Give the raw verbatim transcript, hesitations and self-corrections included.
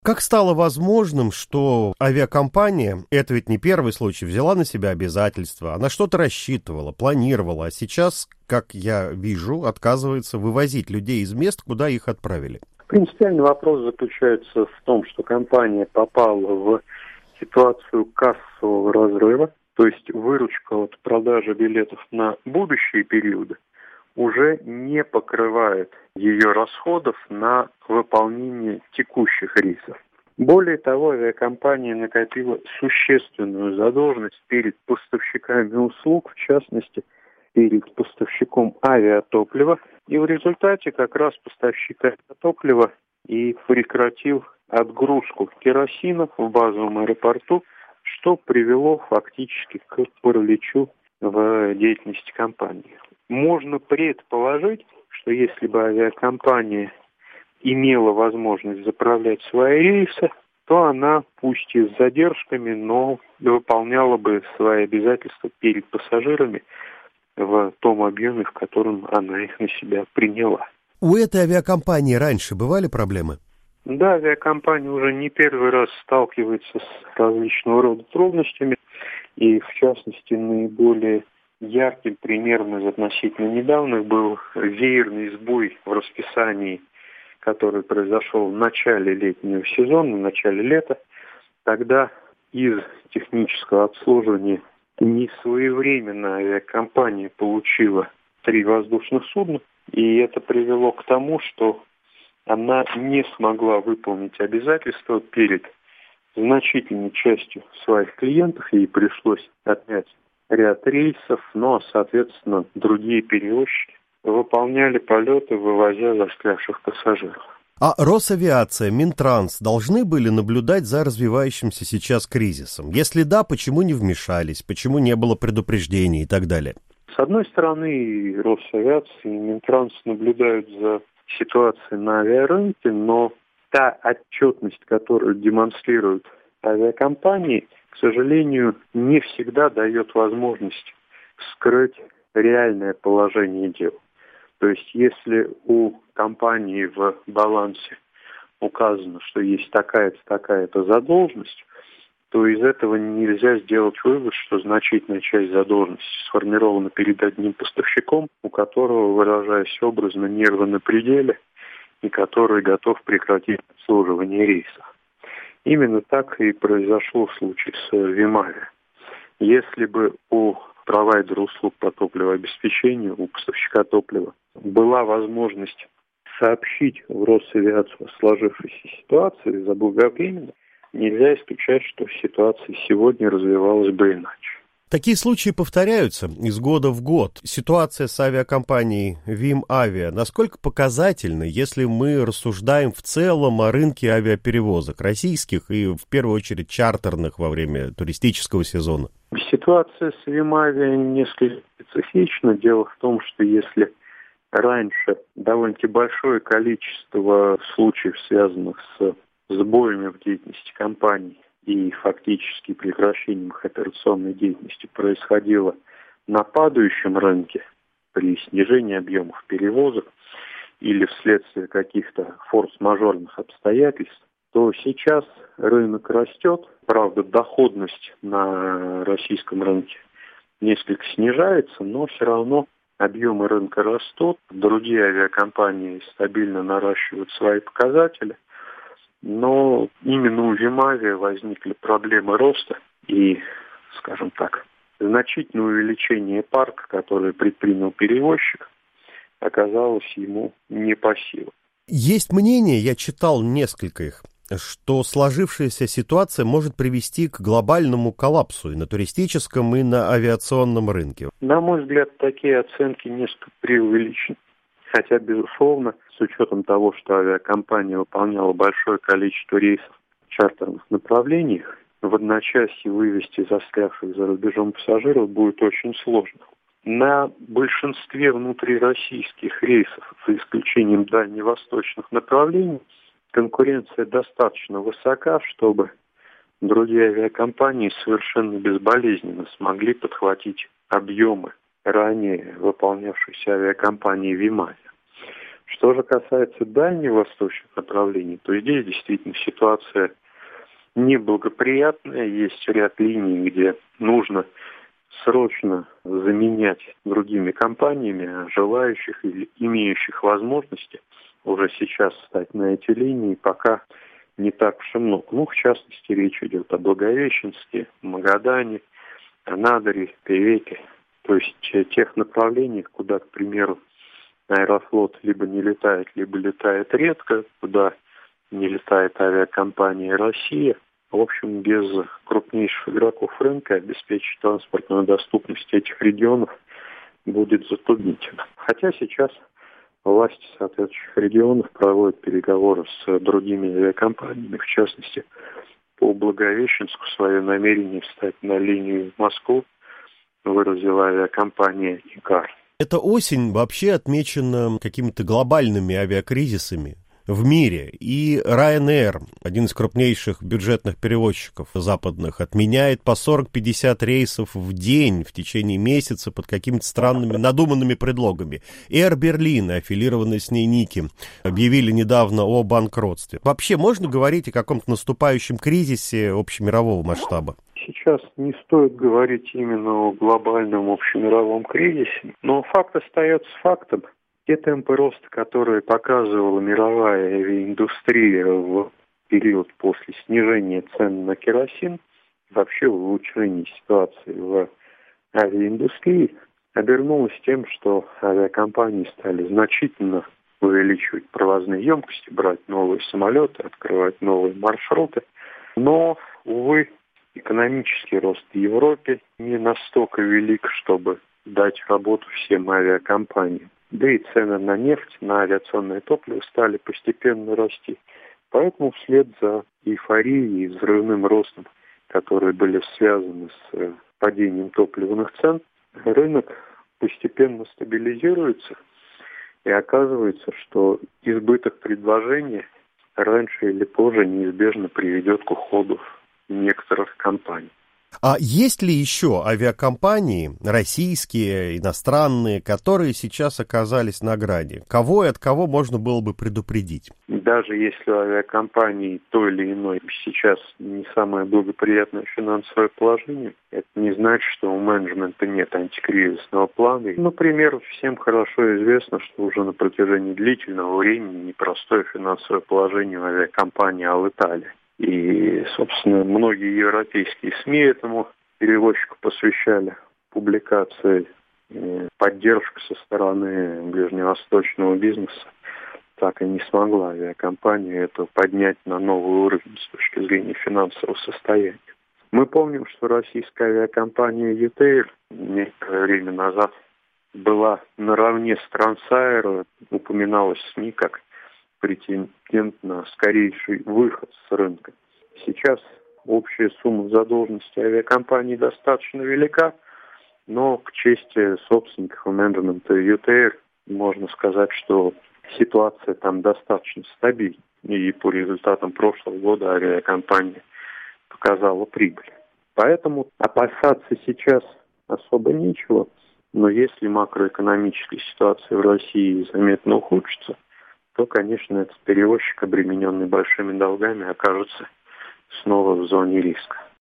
Как стало возможным, что авиакомпания, это ведь не первый случай, взяла на себя обязательства, она что-то рассчитывала, планировала, а сейчас, как я вижу, отказывается вывозить людей из мест, куда их отправили? Принципиальный вопрос заключается в том, что компания попала в ситуацию кассового разрыва, то есть выручка от продажи билетов на будущие периоды уже не покрывает ее расходов на выполнение текущих рейсов. Более того, авиакомпания накопила существенную задолженность перед поставщиками услуг, в частности, перед поставщиком авиатоплива, и в результате как раз поставщик авиатоплива и прекратил отгрузку керосина в базовом аэропорту, что привело фактически к параличу в деятельности компании. Можно предположить, что если бы авиакомпания имела возможность заправлять свои рейсы, то она, пусть и с задержками, но выполняла бы свои обязательства перед пассажирами в том объеме, в котором она их на себя приняла. У этой авиакомпании раньше бывали проблемы? Да, авиакомпания уже не первый раз сталкивается с различного рода трудностями, и в частности наиболее ярким примером из относительно недавних был веерный сбой в расписании, который произошел в начале летнего сезона, в начале лета. Тогда из технического обслуживания несвоевременно авиакомпания получила три воздушных судна, и это привело к тому, что она не смогла выполнить обязательства перед значительной частью своих клиентов, ей пришлось отнять ряд рейсов, но, соответственно, другие перевозчики выполняли полеты, вывозя застрявших пассажиров. А Росавиация, Минтранс должны были наблюдать за развивающимся сейчас кризисом? Если да, почему не вмешались, почему не было предупреждений и так далее? С одной стороны, и Росавиация, и Минтранс наблюдают за ситуацией на авиарынке, но та отчетность, которую демонстрируют авиакомпании, к сожалению, не всегда дает возможность скрыть реальное положение дел. То есть, если у компании в балансе указано, что есть такая-то, такая-то задолженность, то из этого нельзя сделать вывод, что значительная часть задолженности сформирована перед одним поставщиком, у которого, выражаясь образно, нервы на пределе, и который готов прекратить обслуживание рейсов. Именно так и произошло в случае с Вимавиа. Если бы у провайдера услуг по топливообеспечению, у поставщика топлива, была возможность сообщить в Росавиацию о сложившейся ситуации заблаговременно, нельзя исключать, что ситуация сегодня развивалась бы иначе. Такие случаи повторяются из года в год. Ситуация с авиакомпанией Вимавиа насколько показательна, если мы рассуждаем в целом о рынке авиаперевозок, российских и, в первую очередь, чартерных во время туристического сезона? Ситуация с Вимавиа несколько специфична. Дело в том, что если раньше довольно-таки большое количество случаев, связанных с сбоями в деятельности компаний и фактически прекращением их операционной деятельности, происходило на падающем рынке при снижении объемов перевозок или вследствие каких-то форс-мажорных обстоятельств, то сейчас рынок растет. Правда, доходность на российском рынке несколько снижается, но все равно объемы рынка растут. Другие авиакомпании стабильно наращивают свои показатели. Но именно у Вимавиа возникли проблемы роста и, скажем так, значительное увеличение парка, которое предпринял перевозчик, оказалось ему не по силам. Есть мнение, я читал несколько их, что сложившаяся ситуация может привести к глобальному коллапсу и на туристическом, и на авиационном рынке. На мой взгляд, такие оценки несколько преувеличены. Хотя, безусловно, с учетом того, что авиакомпания выполняла большое количество рейсов в чартерных направлениях, в одночасье вывести застрявших за рубежом пассажиров будет очень сложно. На большинстве внутрироссийских рейсов, за исключением дальневосточных направлений, конкуренция достаточно высока, чтобы другие авиакомпании совершенно безболезненно смогли подхватить объемы ранее выполнявшейся авиакомпанией Вимавиа. Что же касается дальневосточных направлений, то здесь действительно ситуация неблагоприятная. Есть ряд линий, где нужно срочно заменять другими компаниями, а желающих или имеющих возможности уже сейчас стать на эти линии пока не так уж и много. Ну, в частности, речь идет о Благовещенске, Магадане, Анадыре, Певеке. То есть тех направлениях, куда, к примеру, Аэрофлот либо не летает, либо летает редко, куда не летает авиакомпания «Россия». В общем, без крупнейших игроков рынка обеспечить транспортную доступность этих регионов будет затруднительно. Хотя сейчас власти соответствующих регионов проводят переговоры с другими авиакомпаниями, в частности, по Благовещенску свое намерение встать на линию в Москву выразила авиакомпания «Икар». Эта осень вообще отмечена какими-то глобальными авиакризисами в мире. И Ryanair, один из крупнейших бюджетных перевозчиков западных, отменяет по сорок-пятьдесят рейсов в день в течение месяца под какими-то странными надуманными предлогами. Air Berlin, аффилированная с ней Ники, объявили недавно о банкротстве. Вообще можно говорить о каком-то наступающем кризисе общемирового масштаба? Сейчас не стоит говорить именно о глобальном общемировом кризисе, но факт остается фактом. Те темпы роста, которые показывала мировая авиаиндустрия в период после снижения цен на керосин, вообще в улучшении ситуации в авиаиндустрии, обернулось тем, что авиакомпании стали значительно увеличивать провозные емкости, брать новые самолеты, открывать новые маршруты. Но, увы, экономический рост в Европе не настолько велик, чтобы дать работу всем авиакомпаниям. Да и цены на нефть, на авиационное топливо стали постепенно расти. Поэтому вслед за эйфорией и взрывным ростом, которые были связаны с падением топливных цен, рынок постепенно стабилизируется. И оказывается, что избыток предложения раньше или позже неизбежно приведет к уходу некоторых компаний. А есть ли еще авиакомпании, российские, иностранные, которые сейчас оказались на грани? Кого и от кого можно было бы предупредить? Даже если у авиакомпании той или иной сейчас не самое благоприятное финансовое положение, это не значит, что у менеджмента нет антикризисного плана. Например, всем хорошо известно, что уже на протяжении длительного времени непростое финансовое положение у авиакомпании Alitalia. И, собственно, многие европейские СМИ этому перевозчику посвящали публикации. Поддержка со стороны ближневосточного бизнеса так и не смогла авиакомпанию эту поднять на новый уровень с точки зрения финансового состояния. Мы помним, что российская авиакомпания «Ютейл» некоторое время назад была наравне с Трансаэро, упоминалась в СМИ как претендент на скорейший выход с рынка. Сейчас общая сумма задолженности авиакомпании достаточно велика, но к чести собственников и менеджмента ЮТР можно сказать, что ситуация там достаточно стабильна. И по результатам прошлого года авиакомпания показала прибыль. Поэтому опасаться сейчас особо нечего. Но если макроэкономическая ситуация в России заметно ухудшится, то, конечно, этот перевозчик, обремененный большими долгами, окажется снова в зоне риска.